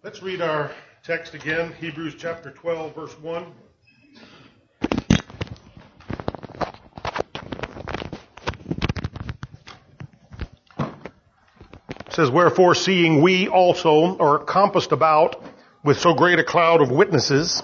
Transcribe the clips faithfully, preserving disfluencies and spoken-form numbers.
Let's read our text again, Hebrews chapter twelve, verse one. It says, "Wherefore, seeing we also are compassed about with so great a cloud of witnesses,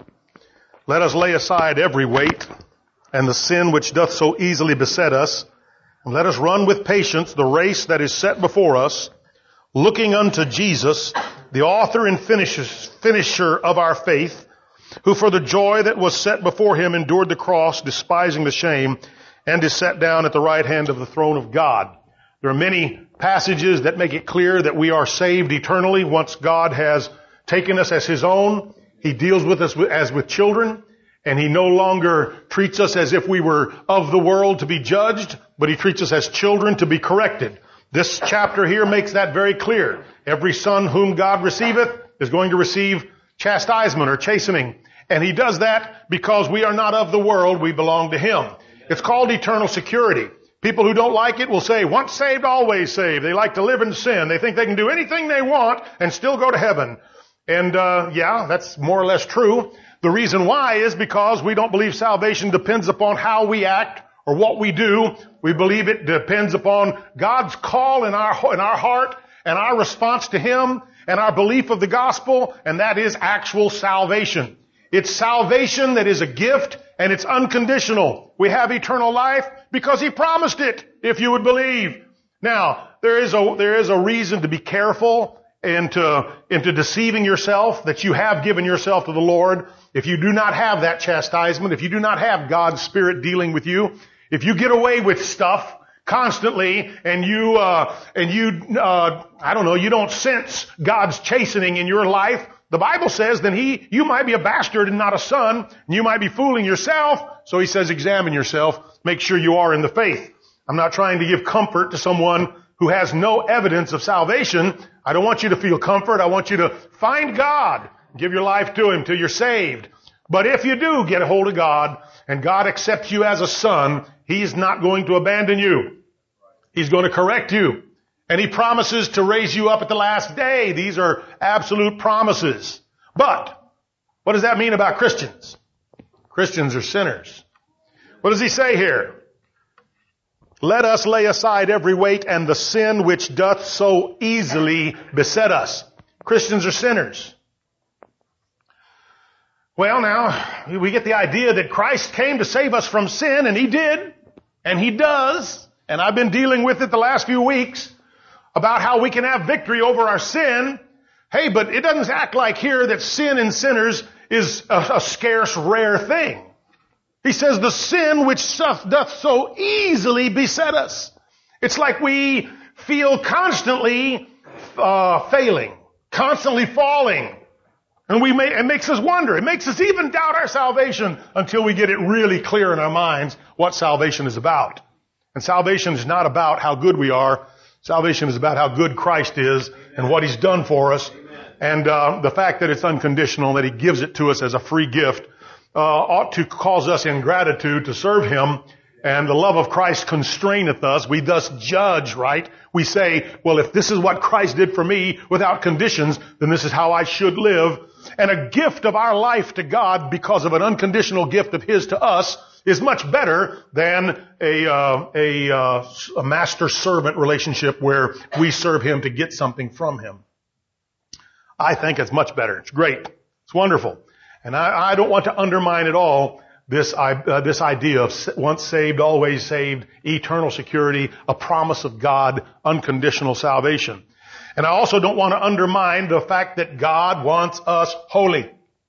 let us lay aside every weight and the sin which doth so easily beset us, and let us run with patience the race that is set before us, looking unto Jesus, the author and finisher of our faith, who for the joy that was set before him endured the cross, despising the shame, and is set down at the right hand of the throne of God." There are many passages that make it clear that we are saved eternally once God has taken us as his own. He deals with us as with children, and he no longer treats us as if we were of the world to be judged, but he treats us as children to be corrected. This chapter here makes that very clear. Every son whom God receiveth is going to receive chastisement or chastening. And he does that because we are not of the world, we belong to him. It's called eternal security. People who don't like it will say, once saved, always saved. They like to live in sin. They think they can do anything they want and still go to heaven. And uh yeah, that's more or less true. The reason why is because we don't believe salvation depends upon how we act or what we do. We believe it depends upon God's call in our in our heart and our response to him and our belief of the gospel, and that is actual salvation. It's salvation that is a gift, and it's unconditional. We have eternal life because he promised it, if you would believe. Now, there is a there is a reason to be careful into into deceiving yourself, that you have given yourself to the Lord. If you do not have that chastisement, if you do not have God's Spirit dealing with you, if you get away with stuff constantly and you, uh, and you, uh, I don't know, you don't sense God's chastening in your life, the Bible says then he, you might be a bastard and not a son, and you might be fooling yourself. So he says examine yourself, make sure you are in the faith. I'm not trying to give comfort to someone who has no evidence of salvation. I don't want you to feel comfort. I want you to find God, give your life to him till you're saved. But if you do get a hold of God and God accepts you as a son, he's not going to abandon you. He's going to correct you. And he promises to raise you up at the last day. These are absolute promises. But what does that mean about Christians? Christians are sinners. What does he say here? Let us lay aside every weight and the sin which doth so easily beset us. Christians are sinners. Well, now, we get the idea that Christ came to save us from sin, and he did, and he does, and I've been dealing with it the last few weeks about how we can have victory over our sin. Hey, but it doesn't act like here that sin in sinners is a, a scarce, rare thing. He says the sin which doth so easily beset us. It's like we feel constantly uh, failing, constantly falling. And we may, it makes us wonder. It makes us even doubt our salvation until we get it really clear in our minds what salvation is about. And salvation is not about how good we are. Salvation is about how good Christ is and what he's done for us. And uh, the fact that it's unconditional, that he gives it to us as a free gift, uh, ought to cause us in gratitude to serve him. And the love of Christ constraineth us. We thus judge, right? We say, well, if this is what Christ did for me without conditions, then this is how I should live. And a gift of our life to God because of an unconditional gift of his to us is much better than a, uh, a, uh, a master-servant relationship where we serve him to get something from him. I think it's much better. It's great. It's wonderful. And I, I don't want to undermine at all this, uh, this idea of once saved, always saved, eternal security, a promise of God, unconditional salvation. And I also don't want to undermine the fact that God wants us holy.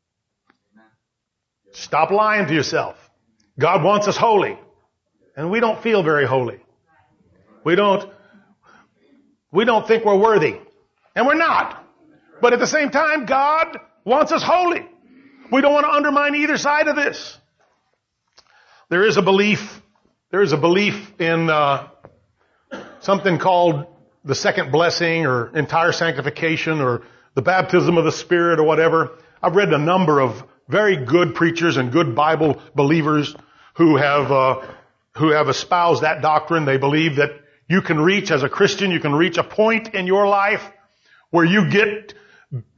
Stop lying to yourself. God wants us holy. And we don't feel very holy. We don't, we don't think we're worthy. And we're not. But at the same time, God wants us holy. We don't want to undermine either side of this. There is a belief, there is a belief in uh, something called the second blessing or entire sanctification or the baptism of the Spirit or whatever. I've read a number of very good preachers and good Bible believers who have uh, who have espoused that doctrine. They believe that you can reach, as a Christian, you can reach a point in your life where you get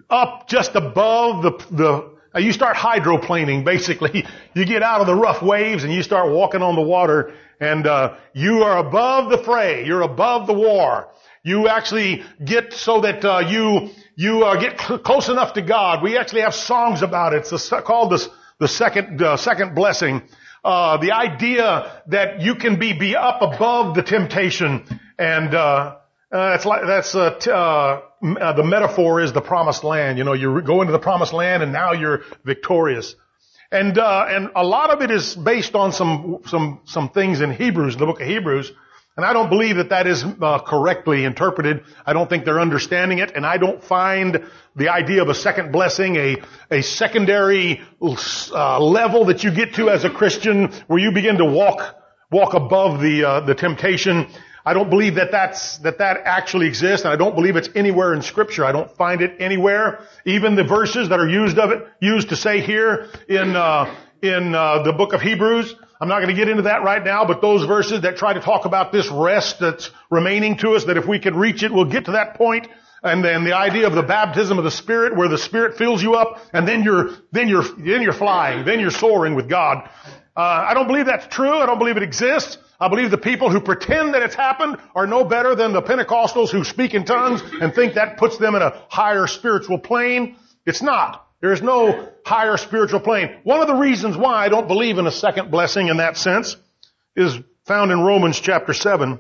up just above the, the, uh, you start hydroplaning basically. You get out of the rough waves and you start walking on the water and, uh, you are above the fray. You're above the war. You actually get so that, uh, you, you, uh, get cl- close enough to God. We actually have songs about it. It's a, called the, the second, uh, second blessing. Uh, the idea that you can be, be up above the temptation and, uh, uh that's like, that's, uh, t- uh, uh, the metaphor is the promised land. You know, you go into the promised land and now you're victorious. And, uh, and a lot of it is based on some, some, some things in Hebrews, the book of Hebrews. And I don't believe that that is uh, correctly interpreted. I don't think they're understanding it. And I don't find the idea of a second blessing, a, a secondary uh, level that you get to as a Christian where you begin to walk, walk above the, uh, the temptation. I don't believe that that's, that that actually exists. And I don't believe it's anywhere in Scripture. I don't find it anywhere. Even the verses that are used of it, used to say here in, uh, in, uh, the book of Hebrews. I'm not going to get into that right now, but those verses that try to talk about this rest that's remaining to us, that if we can reach it, we'll get to that point. And then the idea of the baptism of the Spirit, where the Spirit fills you up, and then you're, then you're, then you're flying, then you're soaring with God. Uh, I don't believe that's true. I don't believe it exists. I believe the people who pretend that it's happened are no better than the Pentecostals who speak in tongues and think that puts them in a higher spiritual plane. It's not. There is no higher spiritual plane. One of the reasons why I don't believe in a second blessing in that sense is found in Romans chapter seven.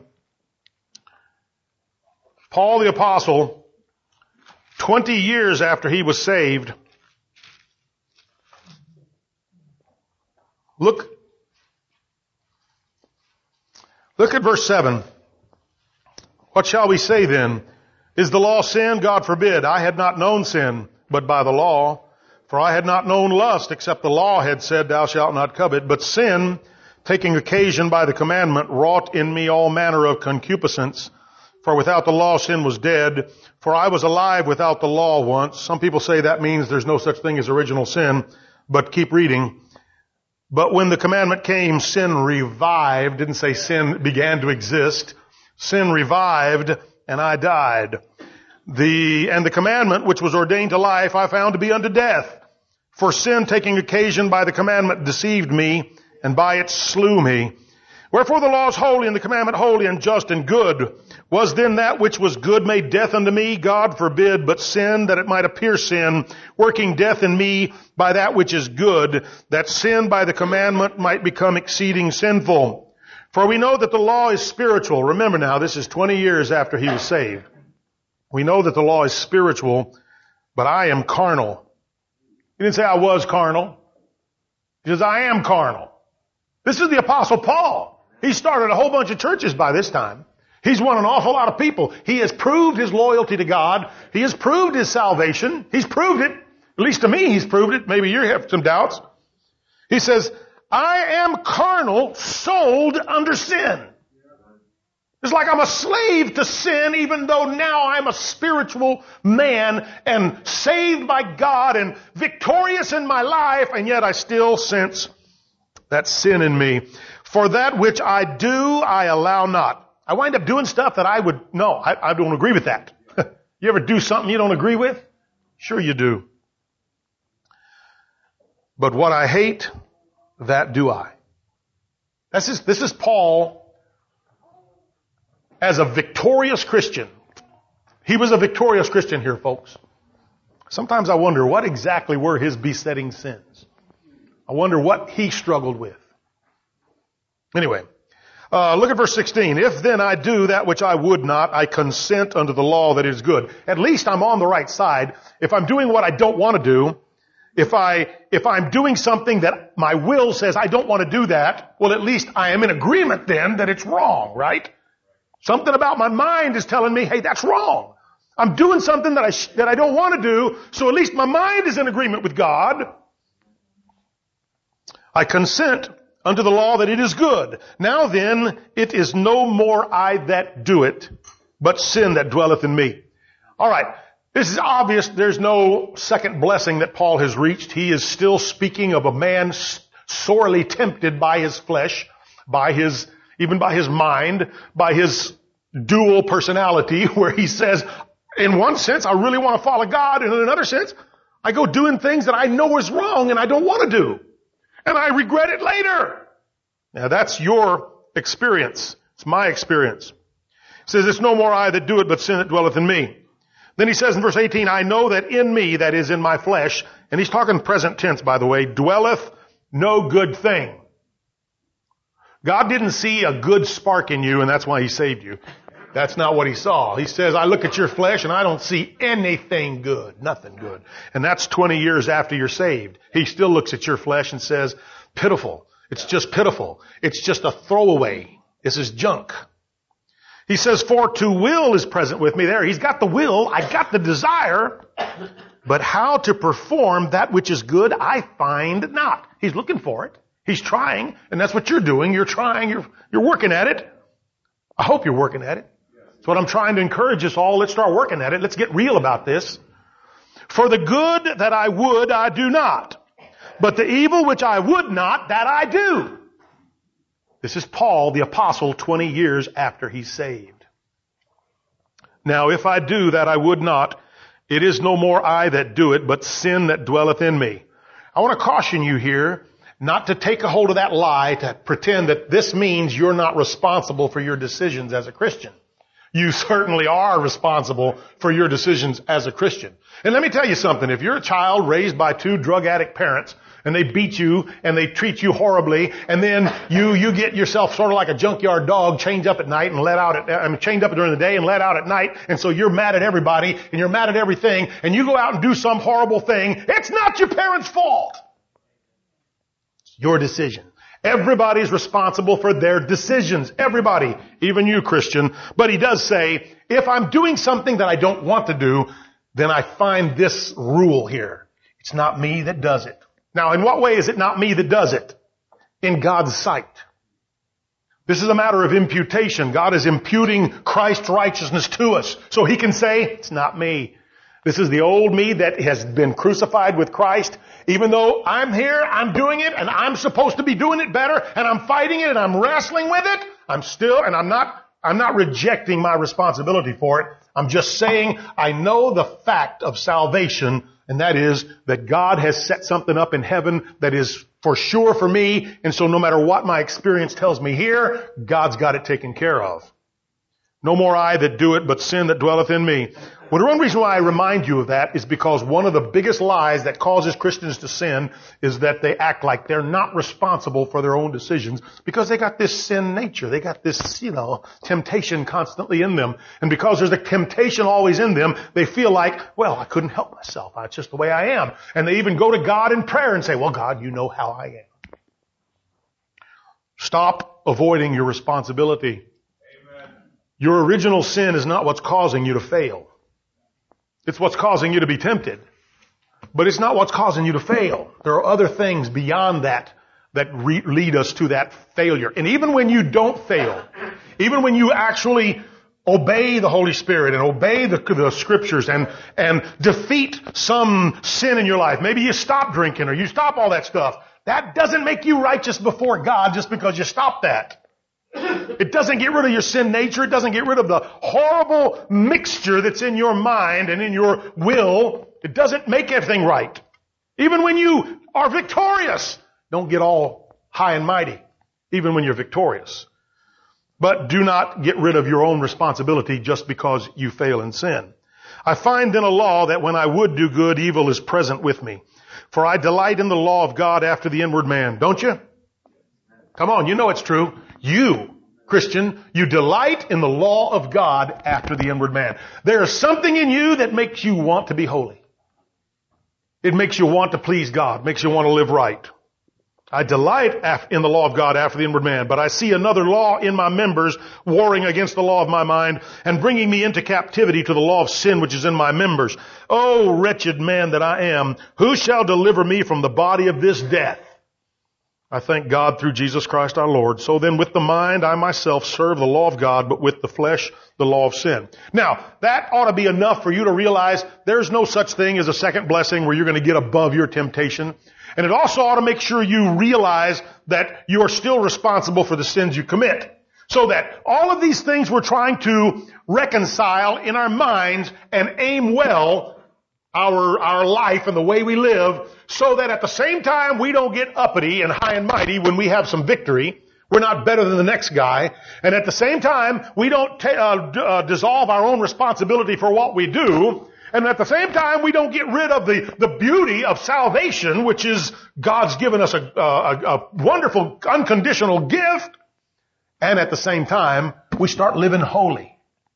Paul the Apostle, twenty years after he was saved, look, look at verse seven. What shall we say then? Is the law sin? God forbid. I had not known sin, but by the law. For I had not known lust, except the law had said, thou shalt not covet. But sin, taking occasion by the commandment, wrought in me all manner of concupiscence. For without the law sin was dead. For I was alive without the law once. Some people say that means there's no such thing as original sin. But keep reading. But when the commandment came, sin revived. Didn't say sin began to exist. Sin revived, and I died. The, and the commandment which was ordained to life I found to be unto death. For sin taking occasion by the commandment deceived me, and by it slew me. Wherefore the law is holy, and the commandment holy and just and good. Was then that which was good made death unto me? God forbid, but sin, that it might appear sin, working death in me by that which is good, that sin by the commandment might become exceeding sinful. For we know that the law is spiritual. Remember now, this is twenty years after he was saved. We know that the law is spiritual, but I am carnal. He didn't say I was carnal. He says I am carnal. This is the Apostle Paul. He started a whole bunch of churches by this time. He's won an awful lot of people. He has proved his loyalty to God. He has proved his salvation. He's proved it. At least to me, he's proved it. Maybe you have some doubts. He says, I am carnal, sold under sin. It's like I'm a slave to sin, even though now I'm a spiritual man and saved by God and victorious in my life, and yet I still sense that sin in me. For that which I do, I allow not. I wind up doing stuff that I would, no, I, I don't agree with that. You ever do something you don't agree with? Sure you do. But what I hate, that do I. This is, this is Paul as a victorious Christian. He was a victorious Christian here, folks. Sometimes I wonder what exactly were his besetting sins. I wonder what he struggled with. Anyway, uh, look at verse sixteen. If then I do that which I would not, I consent unto the law that is good. At least I'm on the right side. If I'm doing what I don't want to do, if I, if I'm doing something that my will says I don't want to do that, well, at least I am in agreement then that it's wrong, right? Something about my mind is telling me, hey, that's wrong. I'm doing something that I, sh- that I don't want to do, so at least my mind is in agreement with God. I consent unto the law that it is good. Now then, it is no more I that do it, but sin that dwelleth in me. All right. This is obvious. There's no second blessing that Paul has reached. He is still speaking of a man sorely tempted by his flesh, by his, even by his mind, by his dual personality, where he says, In one sense, I really want to follow God. And in another sense, I go doing things that I know is wrong and I don't want to do. And I regret it later. Now that's your experience. It's my experience. He says, it's no more I that do it, but sin that dwelleth in me. Then he says in verse eighteen, I know that in me, that is in my flesh, and he's talking present tense, by the way, dwelleth no good thing. God didn't see a good spark in you, and that's why he saved you. That's not what he saw. He says, I look at your flesh and I don't see anything good. Nothing good. And that's twenty years after you're saved. He still looks at your flesh and says, pitiful. It's just pitiful. It's just a throwaway. This is junk. He says, for to will is present with me. There, he's got the will. I got the desire. But how to perform that which is good, I find not. He's looking for it. He's trying. And that's what you're doing. You're trying. You're, you're working at it. I hope you're working at it. That's what I'm trying to encourage us all. Let's start working at it. Let's get real about this. For the good that I would, I do not. But the evil which I would not, that I do. This is Paul, the apostle, twenty years after he's saved. Now, if I do that I would not, it is no more I that do it, but sin that dwelleth in me. I want to caution you here not to take a hold of that lie, to pretend that this means you're not responsible for your decisions as a Christian. You certainly are responsible for your decisions as a Christian. And let me tell you something. If you're a child raised by two drug addict parents, and they beat you, and they treat you horribly, and then you, you get yourself sort of like a junkyard dog chained up at night and let out at, I mean, chained up during the day and let out at night, and so you're mad at everybody, and you're mad at everything, and you go out and do some horrible thing, it's not your parents' fault. It's your decision. Everybody's responsible for their decisions. Everybody. Even you, Christian. But he does say, if I'm doing something that I don't want to do, then I find this rule here. It's not me that does it. Now, in what way is it not me that does it? In God's sight. This is a matter of imputation. God is imputing Christ's righteousness to us. So he can say, it's not me. This is the old me that has been crucified with Christ. Even though I'm here, I'm doing it, and I'm supposed to be doing it better, and I'm fighting it, and I'm wrestling with it, I'm still, and I'm not, I'm not rejecting my responsibility for it. I'm just saying I know the fact of salvation, and that is that God has set something up in heaven that is for sure for me, and so no matter what my experience tells me here, God's got it taken care of. No more I that do it, but sin that dwelleth in me. Well, the one reason why I remind you of that is because one of the biggest lies that causes Christians to sin is that they act like they're not responsible for their own decisions because they got this sin nature. They got this, you know, temptation constantly in them. And because there's a temptation always in them, they feel like, well, I couldn't help myself. That's just the way I am. And they even go to God in prayer and say, well, God, you know how I am. Stop avoiding your responsibility. Amen. Your original sin is not what's causing you to fail. It's what's causing you to be tempted. But it's not what's causing you to fail. There are other things beyond that that re- lead us to that failure. And even when you don't fail, even when you actually obey the Holy Spirit and obey the, the Scriptures and, and defeat some sin in your life, maybe you stop drinking or you stop all that stuff, that doesn't make you righteous before God just because you stop that. It doesn't get rid of your sin nature. It doesn't get rid of the horrible mixture that's in your mind and in your will. It doesn't make everything right. Even when you are victorious, don't get all high and mighty, even when you're victorious. But do not get rid of your own responsibility just because you fail in sin. I find then a law that when I would do good, evil is present with me. For I delight in the law of God after the inward man. Don't you? Come on, you know it's true. You, Christian, you delight in the law of God after the inward man. There is something in you that makes you want to be holy. It makes you want to please God, makes you want to live right. I delight in the law of God after the inward man, but I see another law in my members warring against the law of my mind and bringing me into captivity to the law of sin which is in my members. Oh, wretched man that I am, who shall deliver me from the body of this death? I thank God through Jesus Christ our Lord. So then with the mind I myself serve the law of God, but with the flesh the law of sin. Now, that ought to be enough for you to realize there's no such thing as a second blessing where you're going to get above your temptation. And it also ought to make sure you realize that you are still responsible for the sins you commit. So that all of these things we're trying to reconcile in our minds and aim well our, our life and the way we live, so that at the same time we don't get uppity and high and mighty when we have some victory. We're not better than the next guy. And at the same time, we don't ta- uh, d- uh, dissolve our own responsibility for what we do. And at the same time, we don't get rid of the, the beauty of salvation, which is God's given us a, a, a wonderful unconditional gift. And at the same time, we start living holy.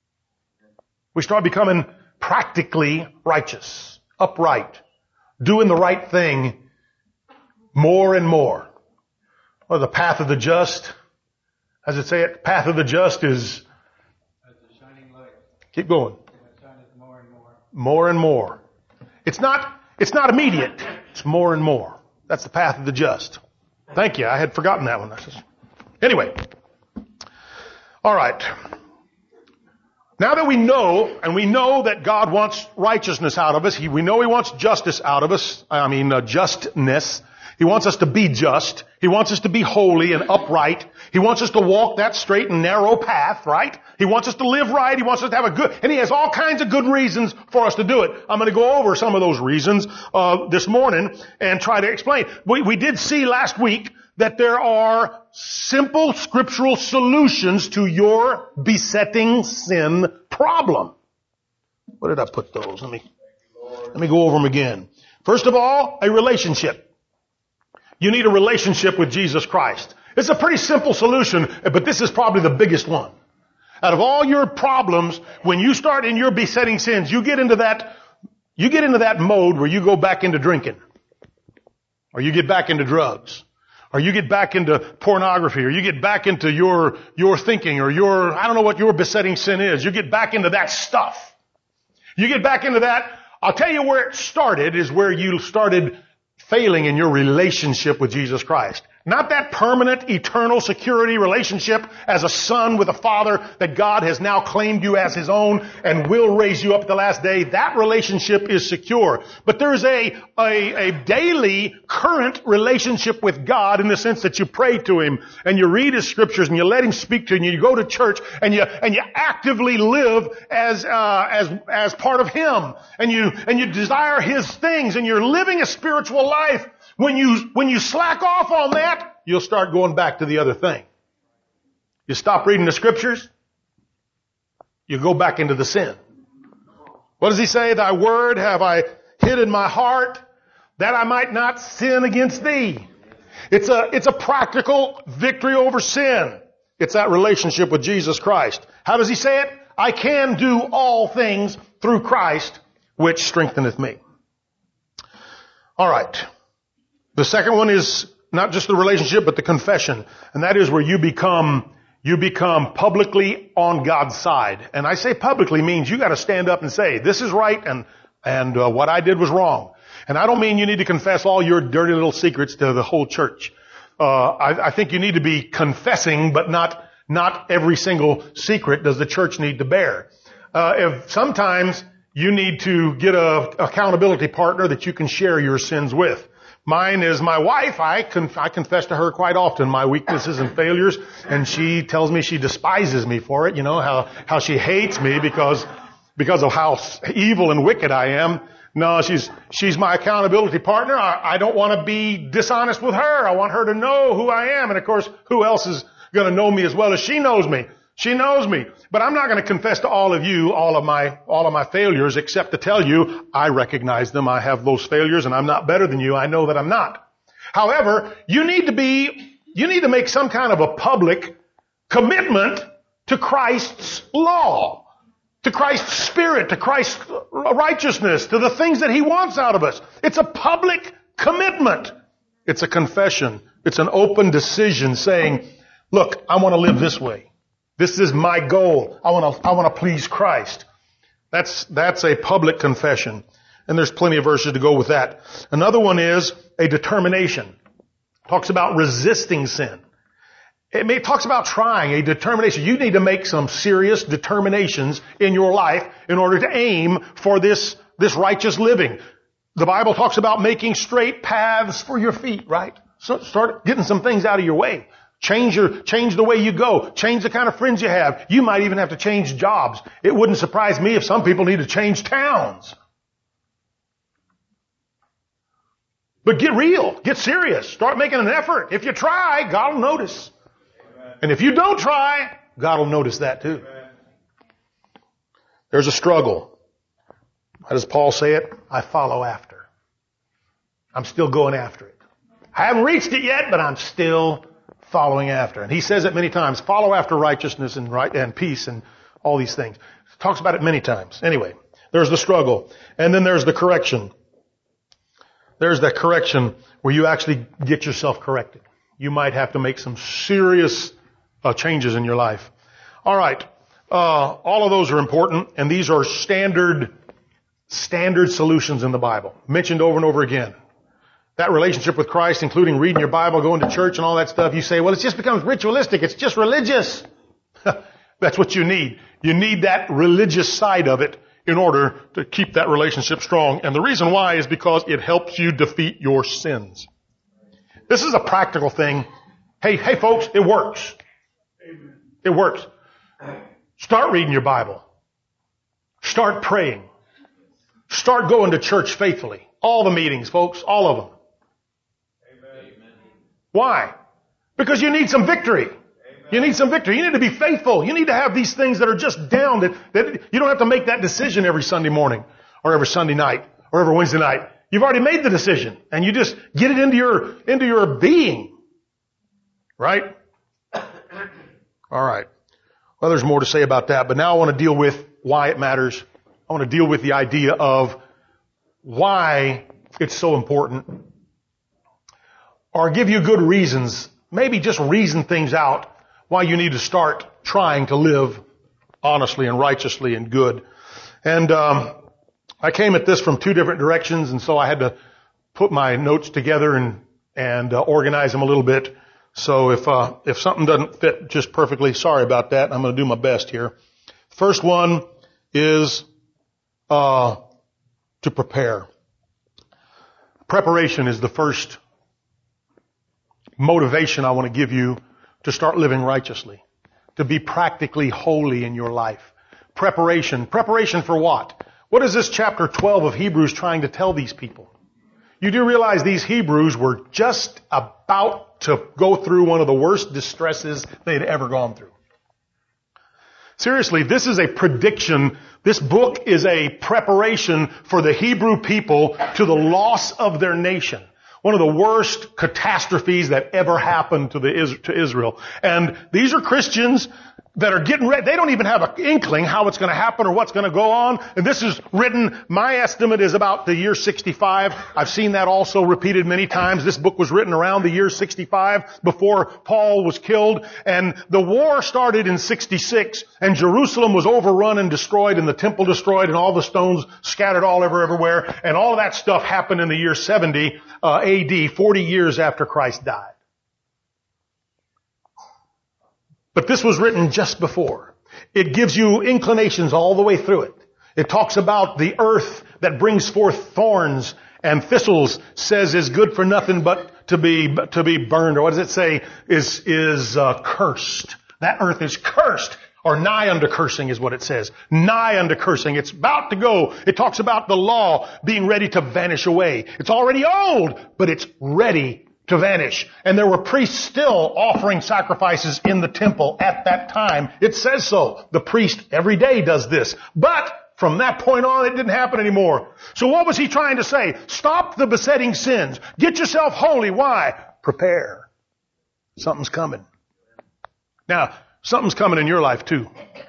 We start becoming practically righteous, upright, doing the right thing more and more. Well, the path of the just, as it say it, path of the just is, as a shining light. Keep going. It shineth more and more. More and more. It's not, it's not immediate. It's more and more. That's the path of the just. Thank you. I had forgotten that one. Anyway. All right. Now that we know, and we know that God wants righteousness out of us, he, we know He wants justice out of us, I mean uh, justness. He wants us to be just. He wants us to be holy and upright. He wants us to walk that straight and narrow path, right? He wants us to live right. He wants us to have a good, and He has all kinds of good reasons for us to do it. I'm going to go over some of those reasons uh, this morning and try to explain. We, we did see last week that there are simple scriptural solutions to your besetting sin problem. Where did I put those? Let me, let me go over them again. First of all, a relationship. You need a relationship with Jesus Christ. It's a pretty simple solution, but this is probably the biggest one. Out of all your problems, when you start in your besetting sins, you get into that, you get into that mode where you go back into drinking. Or you get back into drugs. Or you get back into pornography. Or you get back into your, your thinking or your, I don't know what your besetting sin is. You get back into that stuff. You get back into that. I'll tell you where it started is where you started failing in your relationship with Jesus Christ. Not that permanent, eternal security relationship as a son with a father that God has now claimed you as His own and will raise you up at the last day. That relationship is secure. But there's a, a, a daily, current relationship with God in the sense that you pray to Him and you read His scriptures and you let Him speak to you and you go to church and you, and you actively live as, uh, as, as part of Him. And you, and you desire His things and you're living a spiritual life. When you, when you slack off on that, you'll start going back to the other thing. You stop reading the scriptures, you go back into the sin. What does He say? Thy word have I hid in my heart that I might not sin against Thee. It's a, it's a practical victory over sin. It's that relationship with Jesus Christ. How does He say it? I can do all things through Christ, which strengtheneth me. All right. The second one is not just the relationship, but the confession. And that is where you become, you become publicly on God's side. And I say publicly means you got to stand up and say, this is right and, and uh, what I did was wrong. And I don't mean you need to confess all your dirty little secrets to the whole church. Uh, I, I think you need to be confessing, but not, not every single secret does the church need to bear. Uh, if sometimes you need to get a accountability partner that you can share your sins with. Mine is my wife. I, conf- I confess to her quite often my weaknesses and failures, and she tells me she despises me for it. You know, how, how she hates me because, because of how evil and wicked I am. No, she's, she's my accountability partner. I, I don't want to be dishonest with her. I want her to know who I am. And of course, who else is going to know me as well as she knows me? She knows me. But I'm not going to confess to all of you all of my, all of my failures except to tell you I recognize them. I have those failures and I'm not better than you. I know that I'm not. However, you need to be, you need to make some kind of a public commitment to Christ's law, to Christ's spirit, to Christ's righteousness, to the things that He wants out of us. It's a public commitment. It's a confession. It's an open decision saying, look, I want to live this way. This is my goal. I want to, I want to please Christ. That's, that's a public confession. And there's plenty of verses to go with that. Another one is a determination. Talks about resisting sin. It may, talks about trying, a determination. You need to make some serious determinations in your life in order to aim for this, this righteous living. The Bible talks about making straight paths for your feet, right? So start getting some things out of your way. Change your, change the way you go. Change the kind of friends you have. You might even have to change jobs. It wouldn't surprise me if some people need to change towns. But get real. Get serious. Start making an effort. If you try, God will notice. Amen. And if you don't try, God will notice that too. Amen. There's a struggle. How does Paul say it? I follow after. I'm still going after it. I haven't reached it yet, but I'm still following after. And he says it many times. Follow after righteousness and right and peace and all these things. He talks about it many times. Anyway, there's the struggle. And then there's the correction. There's that correction where you actually get yourself corrected. You might have to make some serious uh, changes in your life. All right. Uh, all of those are important, and these are standard, standard solutions in the Bible. Mentioned over and over again. That relationship with Christ, including reading your Bible, going to church and all that stuff, you say, well, it just becomes ritualistic. It's just religious. That's what you need. You need that religious side of it in order to keep that relationship strong. And the reason why is because it helps you defeat your sins. This is a practical thing. Hey, hey folks, it works. It works. Start reading your Bible. Start praying. Start going to church faithfully. All the meetings, folks, all of them. Amen. Why? Because you need some victory. Amen. You need some victory. You need to be faithful. You need to have these things that are just down, that, that you don't have to make that decision every Sunday morning or every Sunday night or every Wednesday night. You've already made the decision and you just get it into your, into your being. Right? All right. Well, there's more to say about that, but now I want to deal with why it matters. I want to deal with the idea of why it's so important, or give you good reasons, maybe just reason things out why you need to start trying to live honestly and righteously and good. And um, I came at this from two different directions, and so I had to put my notes together and and uh, organize them a little bit. So if uh, if something doesn't fit just perfectly, sorry about that. I'm going to do my best here. First one is uh to prepare. Preparation is the first motivation I want to give you to start living righteously, to be practically holy in your life. Preparation. Preparation for what? What is this chapter twelve of Hebrews trying to tell these people? You do realize these Hebrews were just about to go through one of the worst distresses they'd ever gone through. Seriously, this is a prediction. This book is a preparation for the Hebrew people to the loss of their nation. One of the worst catastrophes that ever happened to the to Israel. And these are Christians that are getting ready. They don't even have an inkling how it's going to happen or what's going to go on. And this is written, my estimate is about the year sixty-five. I've seen that also repeated many times. This book was written around the year sixty-five before Paul was killed. And the war started in sixty-six, and Jerusalem was overrun and destroyed, and the temple destroyed, and all the stones scattered all over everywhere. And all of that stuff happened in the year seventy uh, A D, forty years after Christ died. But this was written just before. It gives you inclinations all the way through it. It talks about the earth that brings forth thorns and thistles, says is good for nothing but to be to be burned. Or what does it say? Is is uh, cursed. That earth is cursed, or nigh unto cursing is what it says. Nigh unto cursing. It's about to go. It talks about the law being ready to vanish away. It's already old, but it's ready to vanish. And there were priests still offering sacrifices in the temple at that time. It says so. The priest every day does this. But from that point on, it didn't happen anymore. So what was he trying to say? Stop the besetting sins. Get yourself holy. Why? Prepare. Something's coming. Now, something's coming in your life too.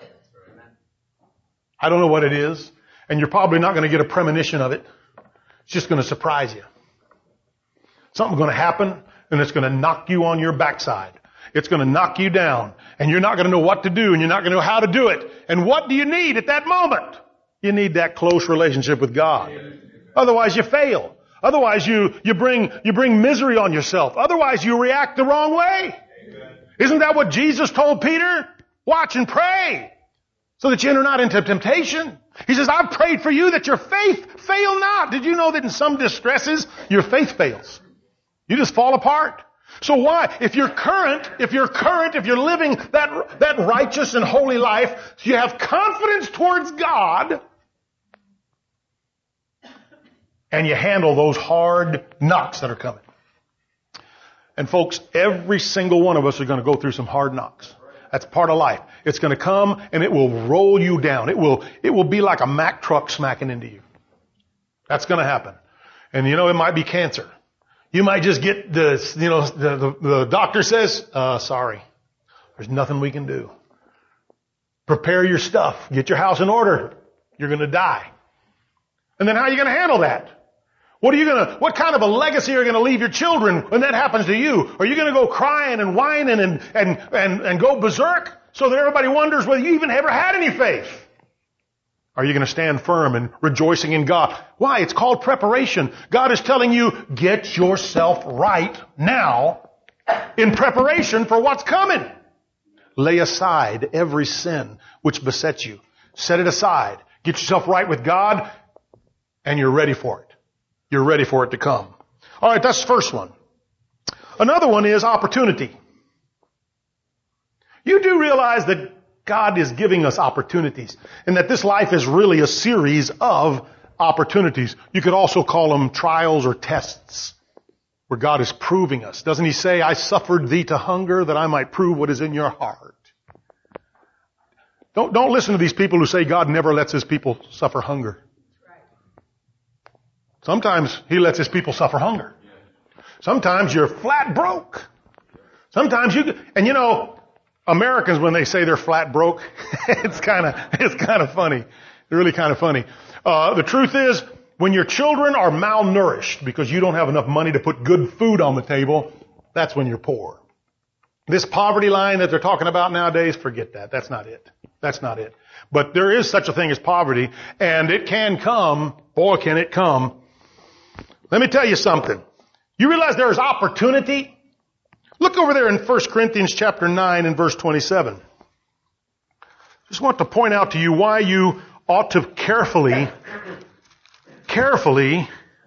I don't know what it is, and you're probably not going to get a premonition of it. It's just going to surprise you. Something's going to happen, and it's going to knock you on your backside. It's going to knock you down, and you're not going to know what to do, and you're not going to know how to do it. And what do you need at that moment? You need that close relationship with God. Otherwise, you fail. Otherwise, you you bring you bring misery on yourself. Otherwise, you react the wrong way. Amen. Isn't that what Jesus told Peter? Watch and pray, so that you enter not into temptation. He says, I've prayed for you that your faith fail not. Did you know that in some distresses, your faith fails? You just fall apart. So why, if you're current, if you're current, if you're living that, that righteous and holy life, you have confidence towards God, and you handle those hard knocks that are coming. And folks, every single one of us are going to go through some hard knocks. That's part of life. It's going to come and it will roll you down. It will, it will be like a Mack truck smacking into you. That's going to happen. And you know, it might be cancer. You might just get the, you know, the, the, the doctor says, uh, sorry, there's nothing we can do. Prepare your stuff. Get your house in order. You're going to die. And then how are you going to handle that? What are you gonna, what kind of a legacy are you gonna leave your children when that happens to you? Are you gonna go crying and whining and, and, and, and go berserk so that everybody wonders whether you even ever had any faith? Are you gonna stand firm and rejoicing in God? Why? It's called preparation. God is telling you, get yourself right now in preparation for what's coming. Lay aside every sin which besets you. Set it aside. Get yourself right with God and you're ready for it. You're ready for it to come. All right, that's the first one. Another one is opportunity. You do realize that God is giving us opportunities and that this life is really a series of opportunities. You could also call them trials or tests where God is proving us. Doesn't He say, I suffered thee to hunger that I might prove what is in your heart? Don't, don't listen to these people who say God never lets His people suffer hunger. Sometimes He lets His people suffer hunger. Sometimes you're flat broke. Sometimes you, and you know, Americans, when they say they're flat broke, it's kind of, it's kind of funny. It's really kind of funny. Uh, the truth is, when your children are malnourished because you don't have enough money to put good food on the table, that's when you're poor. This poverty line that they're talking about nowadays, forget that. That's not it. That's not it. But there is such a thing as poverty, and it can come, boy can it come. Let me tell you something. You realize there is opportunity? Look over there in First Corinthians chapter nine and verse twenty-seven. Just want to point out to you why you ought to carefully, carefully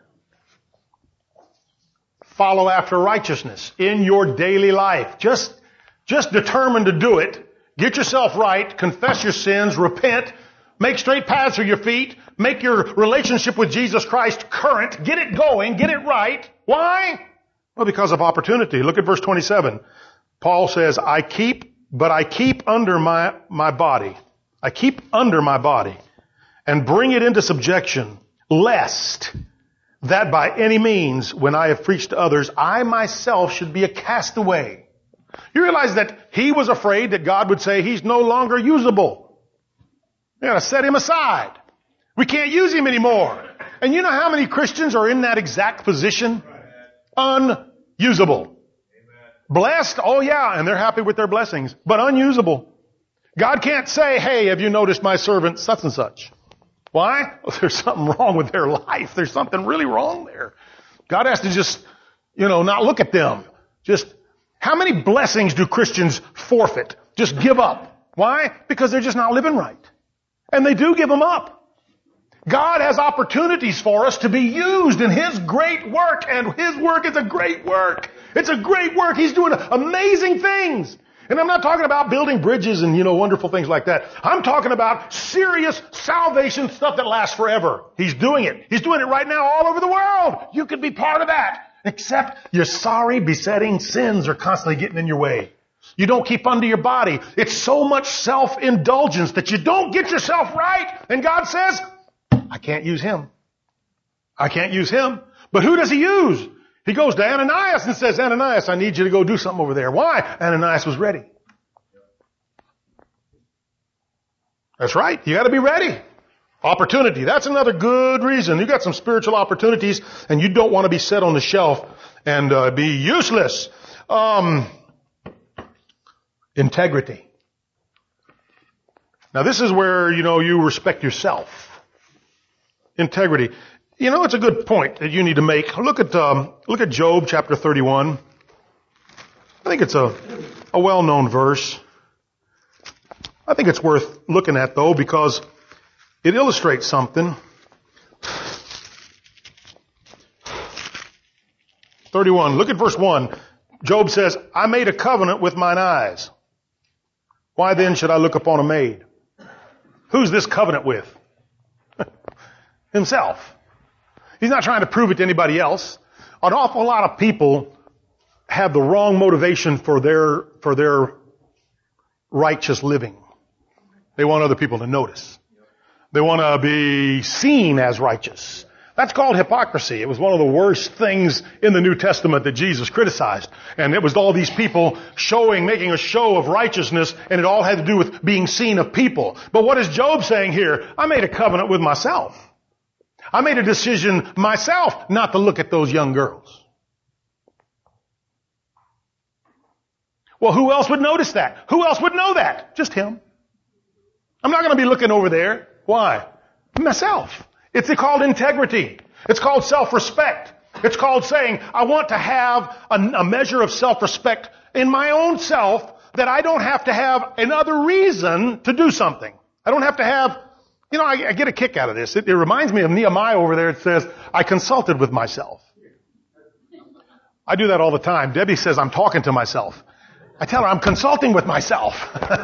follow after righteousness in your daily life. Just, just determine to do it. Get yourself right. Confess your sins. Repent. Make straight paths for your feet. Make your relationship with Jesus Christ current. Get it going. Get it right. Why? Well, because of opportunity. Look at verse twenty-seven. Paul says, I keep, but I keep under my, my body. I keep under my body and bring it into subjection, lest that by any means, when I have preached to others, I myself should be a castaway. You realize that he was afraid that God would say he's no longer usable. You gotta set him aside. We can't use him anymore. And you know how many Christians are in that exact position? Unusable. Blessed? Oh yeah, and they're happy with their blessings, but unusable. God can't say, hey, have you noticed my servant such and such? Why? Well, there's something wrong with their life. There's something really wrong there. God has to just, you know, not look at them. Just, how many blessings do Christians forfeit? Just give up. Why? Because they're just not living right. And they do give them up. God has opportunities for us to be used in His great work, and His work is a great work. It's a great work. He's doing amazing things. And I'm not talking about building bridges and, you know, wonderful things like that. I'm talking about serious salvation stuff that lasts forever. He's doing it. He's doing it right now all over the world. You could be part of that. Except your sorry, besetting sins are constantly getting in your way. You don't keep under your body. It's so much self-indulgence that you don't get yourself right. And God says, I can't use him. I can't use him. But who does he use? He goes to Ananias and says, Ananias, I need you to go do something over there. Why? Ananias was ready. That's right. You got to be ready. Opportunity. That's another good reason. You got some spiritual opportunities and you don't want to be set on the shelf and uh, be useless. Um, integrity. Now this is where, you know, you respect yourself. Integrity. You know, it's a good point that you need to make. Look at, um, look at Job chapter thirty-one. I think it's a, a well-known verse. I think it's worth looking at though because it illustrates something. thirty-one. Look at verse one. Job says, I made a covenant with mine eyes. Why then should I look upon a maid? Who's this covenant with? Himself. He's not trying to prove it to anybody else. An awful lot of people have the wrong motivation for their, for their righteous living. They want other people to notice. They want to be seen as righteous. That's called hypocrisy. It was one of the worst things in the New Testament that Jesus criticized. And it was all these people showing, making a show of righteousness, and it all had to do with being seen of people. But what is Job saying here? I made a covenant with myself. I made a decision myself not to look at those young girls. Well, who else would notice that? Who else would know that? Just him. I'm not going to be looking over there. Why? Myself. It's called integrity. It's called self-respect. It's called saying, I want to have a, a measure of self-respect in my own self that I don't have to have another reason to do something. I don't have to have, you know, I, I get a kick out of this. It, it reminds me of Nehemiah over there. It says, I consulted with myself. I do that all the time. Debbie says, I'm talking to myself. I tell her, I'm consulting with myself.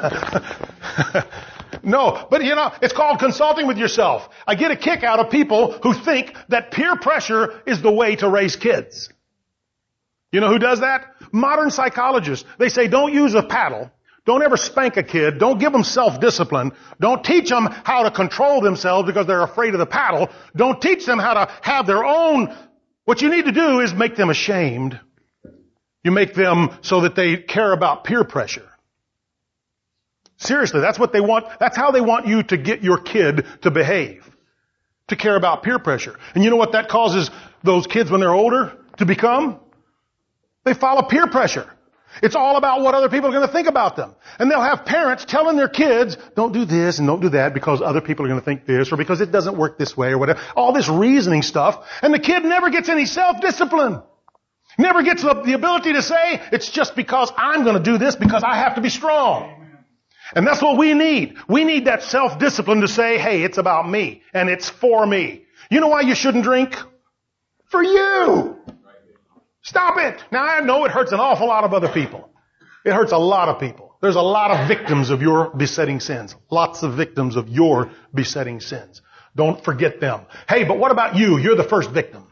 No, but you know, it's called consulting with yourself. I get a kick out of people who think that peer pressure is the way to raise kids. You know who does that? Modern psychologists. They say don't use a paddle. Don't ever spank a kid. Don't give them self-discipline. Don't teach them how to control themselves because they're afraid of the paddle. Don't teach them how to have their own. What you need to do is make them ashamed. You make them so that they care about peer pressure. Seriously, that's what they want. That's how they want you to get your kid to behave. To care about peer pressure. And you know what that causes those kids when they're older to become? They follow peer pressure. It's all about what other people are going to think about them. And they'll have parents telling their kids, don't do this and don't do that because other people are going to think this or because it doesn't work this way or whatever. All this reasoning stuff. And the kid never gets any self-discipline. Never gets the, the ability to say, it's just because I'm going to do this because I have to be strong. And that's what we need. We need that self-discipline to say, hey, it's about me and it's for me. You know why you shouldn't drink? For you. Stop it. Now I know it hurts an awful lot of other people. It hurts a lot of people. There's a lot of victims of your besetting sins. Lots of victims of your besetting sins. Don't forget them. Hey, but what about you? You're the first victim.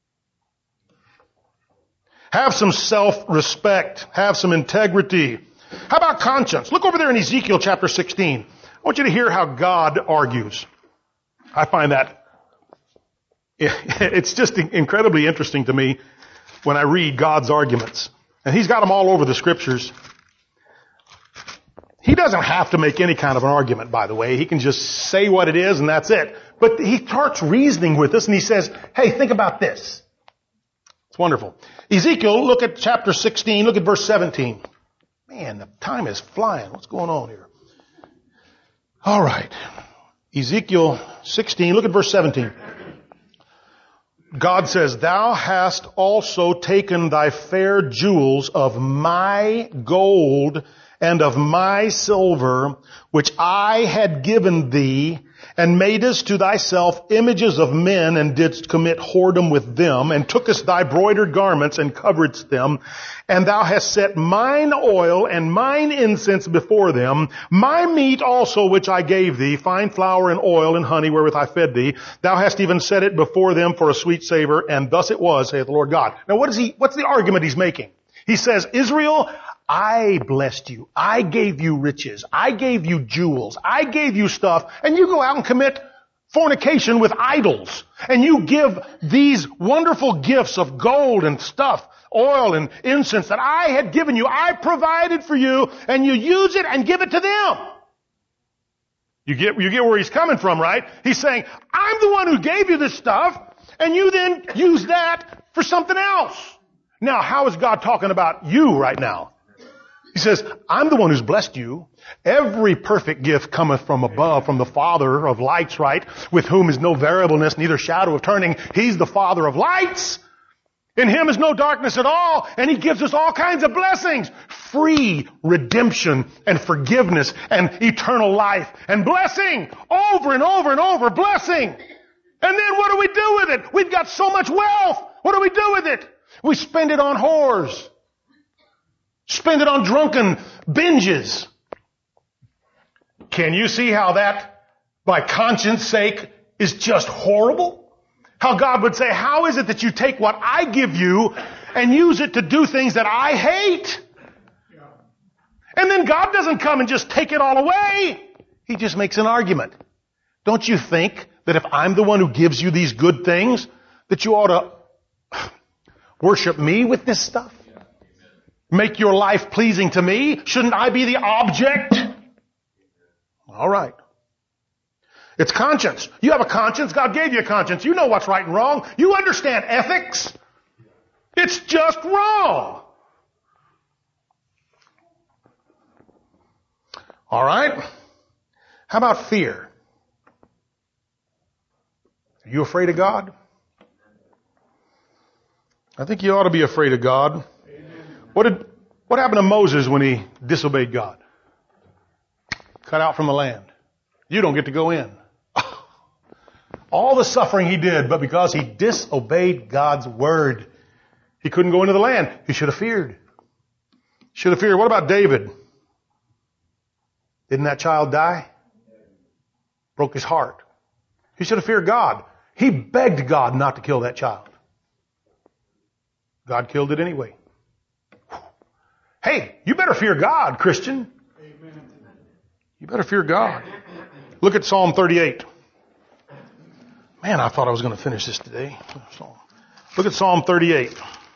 Have some self-respect. Have some integrity. How about conscience? Look over there in Ezekiel chapter sixteen. I want you to hear how God argues. I find that it's just incredibly interesting to me when I read God's arguments. And He's got them all over the scriptures. He doesn't have to make any kind of an argument, by the way. He can just say what it is and that's it. But He starts reasoning with us and He says, hey, think about this. It's wonderful. Ezekiel, look at chapter sixteen, look at verse seventeen. Man, the time is flying. What's going on here? All right. Ezekiel sixteen, look at verse seventeen. God says, thou hast also taken thy fair jewels of my gold and of my silver, which I had given thee, and madest to thyself images of men, and didst commit whoredom with them, and tookest thy broidered garments, and coveredst them, and thou hast set mine oil and mine incense before them, my meat also which I gave thee, fine flour and oil and honey wherewith I fed thee, thou hast even set it before them for a sweet savor, and thus it was, saith the Lord God. Now what is he, what's the argument he's making? He says, Israel, I blessed you. I gave you riches. I gave you jewels. I gave you stuff. And you go out and commit fornication with idols. And you give these wonderful gifts of gold and stuff, oil and incense that I had given you. I provided for you. And you use it and give it to them. You get, you get where he's coming from, right? He's saying, I'm the one who gave you this stuff. And you then use that for something else. Now, how is God talking about you right now? He says, I'm the one who's blessed you. Every perfect gift cometh from above, from the Father of lights, right? With whom is no variableness, neither shadow of turning. He's the Father of lights. In Him is no darkness at all. And He gives us all kinds of blessings. Free redemption and forgiveness and eternal life and blessing. Over and over and over, blessing. And then what do we do with it? We've got so much wealth. What do we do with it? We spend it on whores. Spend it on drunken binges. Can you see how that, by conscience sake, is just horrible? How God would say, how is it that you take what I give you and use it to do things that I hate? And then God doesn't come and just take it all away. He just makes an argument. Don't you think that if I'm the one who gives you these good things, that you ought to worship me with this stuff? Make your life pleasing to me? Shouldn't I be the object? All right. It's conscience. You have a conscience. God gave you a conscience. You know what's right and wrong. You understand ethics. It's just wrong. All right. How about fear? Are you afraid of God? I think you ought to be afraid of God. What did, what happened to Moses when he disobeyed God? Cut out from the land. You don't get to go in. All the suffering he did, but because he disobeyed God's word, he couldn't go into the land. He should have feared. Should have feared. What about David? Didn't that child die? Broke his heart. He should have feared God. He begged God not to kill that child. God killed it anyway. Hey, you better fear God, Christian. Amen. You better fear God. Look at Psalm thirty-eight. Man, I thought I was going to finish this today. Look at Psalm thirty-eight.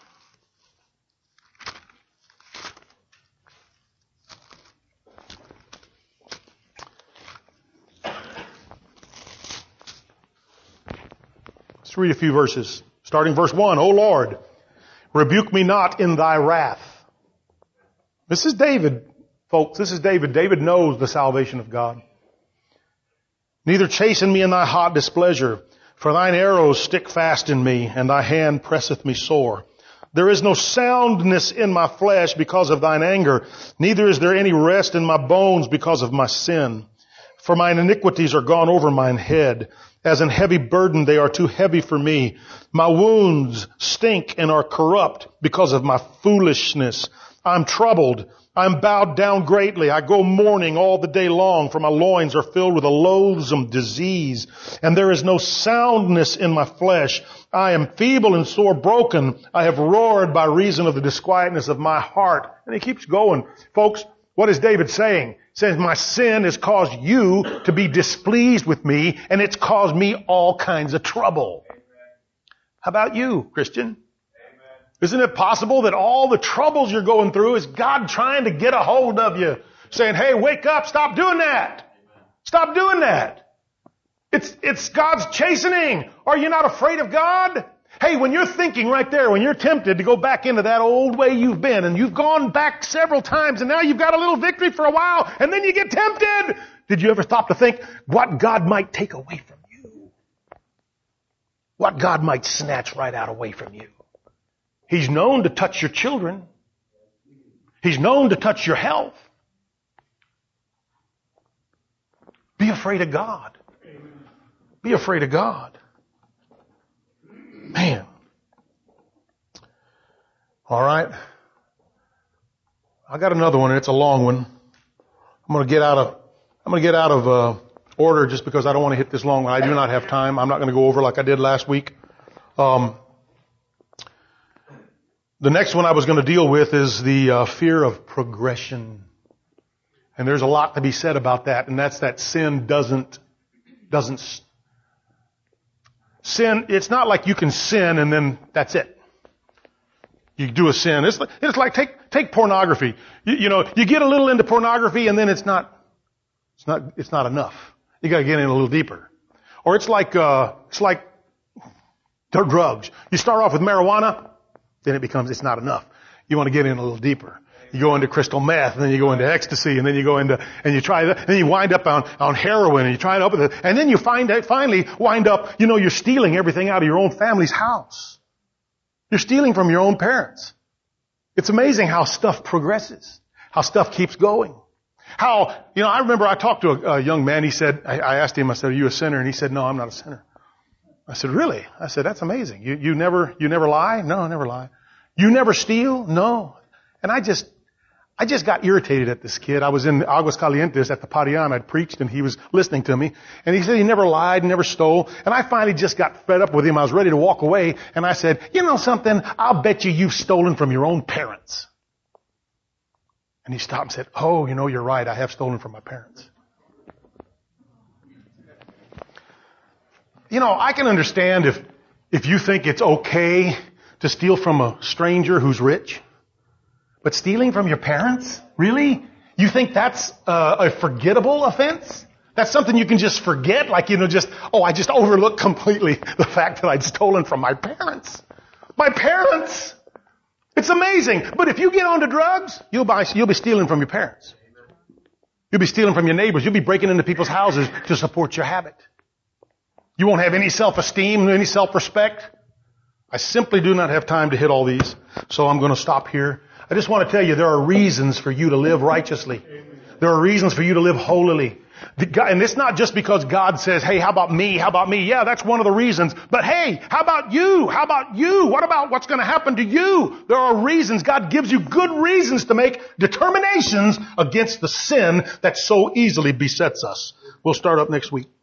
Let's read a few verses. Starting verse one. O Lord, rebuke me not in thy wrath. This is David, folks. This is David. David knows the salvation of God. Neither chasten me in thy hot displeasure, for thine arrows stick fast in me, and thy hand presseth me sore. There is no soundness in my flesh because of thine anger, neither is there any rest in my bones because of my sin. For mine iniquities are gone over mine head. As an heavy burden they are too heavy for me. My wounds stink and are corrupt because of my foolishness. I'm troubled. I'm bowed down greatly. I go mourning all the day long, for my loins are filled with a loathsome disease, and there is no soundness in my flesh. I am feeble and sore broken. I have roared by reason of the disquietness of my heart. And he keeps going. Folks, what is David saying? He says, my sin has caused you to be displeased with me, and it's caused me all kinds of trouble. How about you, Christian? Isn't it possible that all the troubles you're going through is God trying to get a hold of you, saying, hey, wake up, stop doing that. Stop doing that. It's, it's God's chastening. Are you not afraid of God? Hey, when you're thinking right there, when you're tempted to go back into that old way you've been, and you've gone back several times, and now you've got a little victory for a while, and then you get tempted. Did you ever stop to think what God might take away from you? What God might snatch right out away from you? He's known to touch your children. He's known to touch your health. Be afraid of God. Be afraid of God. Man. All right. I got another one, and it's a long one. I'm going to get out of I'm going to get out of uh, order just because I don't want to hit this long one. I do not have time. I'm not going to go over like I did last week. Um, The next one I was going to deal with is the uh, fear of progression. And there's a lot to be said about that, and that's that sin doesn't, doesn't, sin, it's not like you can sin and then that's it. You do a sin. It's, it's like, take, take pornography. You, you know, you get a little into pornography and then it's not, it's not, it's not enough. You gotta get in a little deeper. Or it's like, uh, it's like drugs. You start off with marijuana, then it becomes, it's not enough. You want to get in a little deeper. You go into crystal meth, and then you go into ecstasy, and then you go into, and you try that, and then you wind up on, on heroin, and you try it up with it, and then you find out, finally wind up, you know, you're stealing everything out of your own family's house. You're stealing from your own parents. It's amazing how stuff progresses, how stuff keeps going. How, you know, I remember I talked to a, a young man, he said, I, I asked him, I said, are you a sinner? And he said, no, I'm not a sinner. I said, really? I said, that's amazing. You, you never, you never lie? No, I never lie. You never steal? No. And I just, I just got irritated at this kid. I was in Aguas Calientes at the Parian. I'd preached and he was listening to me. And he said he never lied, never stole. And I finally just got fed up with him. I was ready to walk away. And I said, you know something? I'll bet you you've stolen from your own parents. And he stopped and said, oh, you know, you're right. I have stolen from my parents. You know, I can understand if, if you think it's okay to steal from a stranger who's rich. But stealing from your parents? Really? You think that's uh, a forgettable offense? That's something you can just forget? Like, you know, just, oh, I just overlooked completely the fact that I'd stolen from my parents. My parents! It's amazing. But if you get onto drugs, you'll, buy, you'll be stealing from your parents. You'll be stealing from your neighbors. You'll be breaking into people's houses to support your habit. You won't have any self-esteem, any self-respect. I simply do not have time to hit all these, so I'm going to stop here. I just want to tell you there are reasons for you to live righteously. There are reasons for you to live holily. And it's not just because God says, hey, how about me? How about me? Yeah, that's one of the reasons. But hey, how about you? How about you? What about what's going to happen to you? There are reasons. God gives you good reasons to make determinations against the sin that so easily besets us. We'll start up next week.